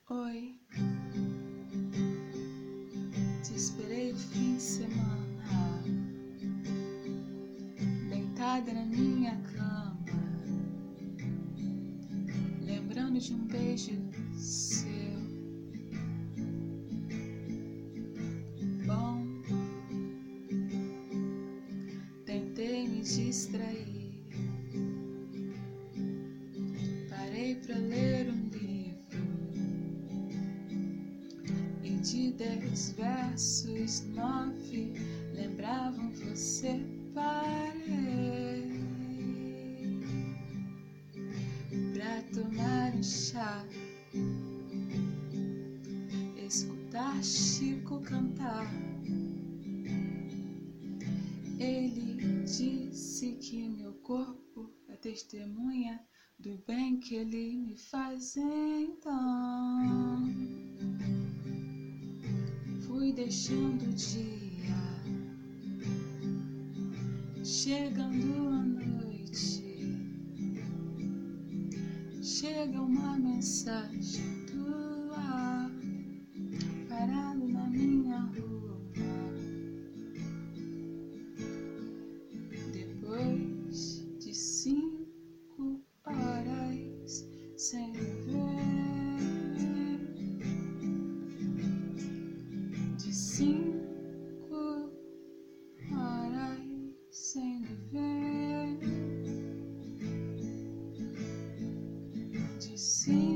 Oi, te esperei o fim de semana, deitada na minha cama, lembrando de um beijo seu. Bom, tentei me distrair, parei pra ler um livro e de 10 versos 9 lembravam você. Parei pra tomar um chá, escutar Chico cantar. Ele disse que meu corpo é testemunha do bem que ele me faz. Então fui deixando o dia, chegando a noite, chega uma mensagem tua, parado na minha rua. Depois de 5 horas sem ver, de 5 horas sem ver, de 5